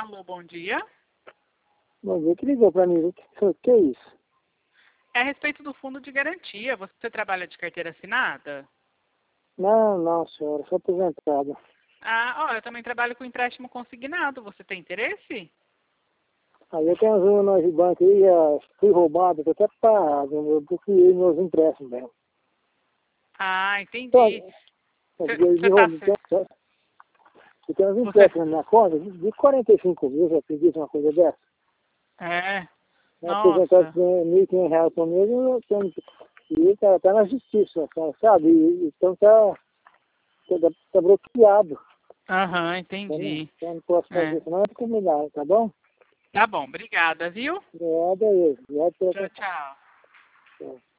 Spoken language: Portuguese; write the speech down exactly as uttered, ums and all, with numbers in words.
Alô, bom dia. Bom dia, que ligou para mim? O que, o que é isso? É a respeito do fundo de garantia. Você trabalha de carteira assinada? Não, não, senhora, sou aposentado. Ah, ó, eu também trabalho com empréstimo consignado. Você tem interesse? Aí eu tenho uma no banco aí, já fui roubado, tô até parado, eu bloqueei meus empréstimos mesmo. Ah, Então, entendi. eu me Você tá roubei, certo. eu tenho uns Você... empréstimos na minha conta de quarenta e cinco mil, já acredito uma coisa dessa. É. Um aposentado Nossa. ganha mil e quinhentos reais por mês, eu tenho, e ele tá, tá na justiça, sabe? E, então tá, tá, tá bloqueado. Aham, Eu não, entendi. eu não posso fazer É. isso, não é combinado, tá bom? Tá bom, obrigada, viu? Obrigado aí, obrigado pela Tchau, atenção. tchau. Tchau.